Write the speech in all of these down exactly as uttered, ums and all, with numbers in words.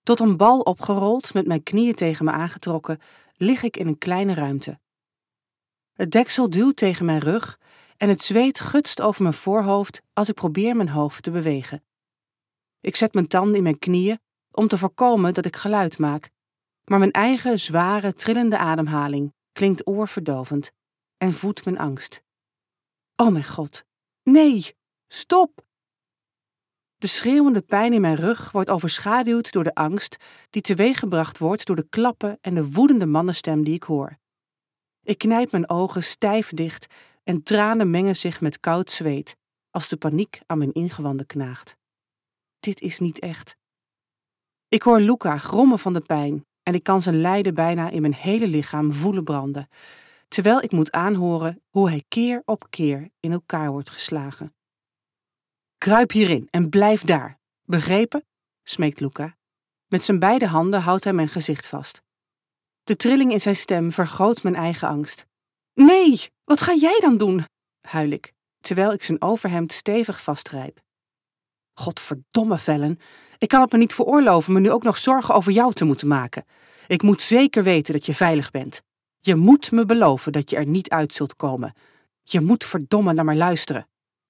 Tot een bal opgerold, met mijn knieën tegen me aangetrokken, lig ik in een kleine ruimte. Het deksel duwt tegen mijn rug en het zweet gutst over mijn voorhoofd als ik probeer mijn hoofd te bewegen. Ik zet mijn tanden in mijn knieën om te voorkomen dat ik geluid maak, maar mijn eigen zware, trillende ademhaling klinkt oorverdovend en voedt mijn angst. Oh mijn God, nee, stop! De schreeuwende pijn in mijn rug wordt overschaduwd door de angst die teweeggebracht wordt door de klappen en de woedende mannenstem die ik hoor. Ik knijp mijn ogen stijf dicht en tranen mengen zich met koud zweet als de paniek aan mijn ingewanden knaagt. Dit is niet echt. Ik hoor Luca grommen van de pijn en ik kan zijn lijden bijna in mijn hele lichaam voelen branden, terwijl ik moet aanhoren hoe hij keer op keer in elkaar wordt geslagen. Kruip hierin en blijf daar. Begrepen? Smeekt Luca. Met zijn beide handen houdt hij mijn gezicht vast. De trilling in zijn stem vergroot mijn eigen angst. Nee, wat ga jij dan doen? Huil ik, terwijl ik zijn overhemd stevig vastgrijp. Godverdomme, Vellen. Ik kan het me niet veroorloven me nu ook nog zorgen over jou te moeten maken. Ik moet zeker weten dat je veilig bent. Je moet me beloven dat je er niet uit zult komen. Je moet verdomme naar mij luisteren.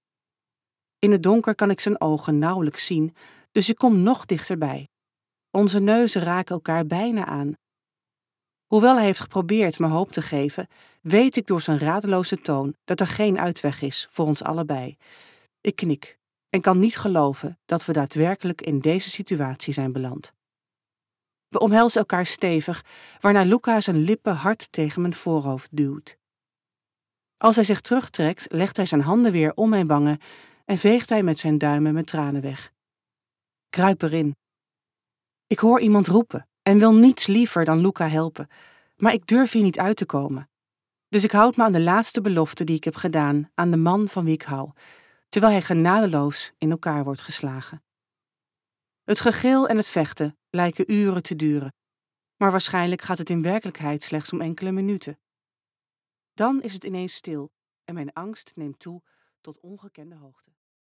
In het donker kan ik zijn ogen nauwelijks zien, dus ik kom nog dichterbij. Onze neuzen raken elkaar bijna aan. Hoewel hij heeft geprobeerd me hoop te geven, weet ik door zijn radeloze toon dat er geen uitweg is voor ons allebei. Ik knik en kan niet geloven dat we daadwerkelijk in deze situatie zijn beland. We omhelzen elkaar stevig, waarna Luca zijn lippen hard tegen mijn voorhoofd duwt. Als hij zich terugtrekt, legt hij zijn handen weer om mijn wangen en veegt hij met zijn duimen mijn tranen weg. Kruip erin. Ik hoor iemand roepen en wil niets liever dan Luca helpen, maar ik durf hier niet uit te komen. Dus ik houd me aan de laatste belofte die ik heb gedaan aan de man van wie ik hou, terwijl hij genadeloos in elkaar wordt geslagen. Het gegil en het vechten lijken uren te duren, maar waarschijnlijk gaat het in werkelijkheid slechts om enkele minuten. Dan is het ineens stil en mijn angst neemt toe tot ongekende hoogte.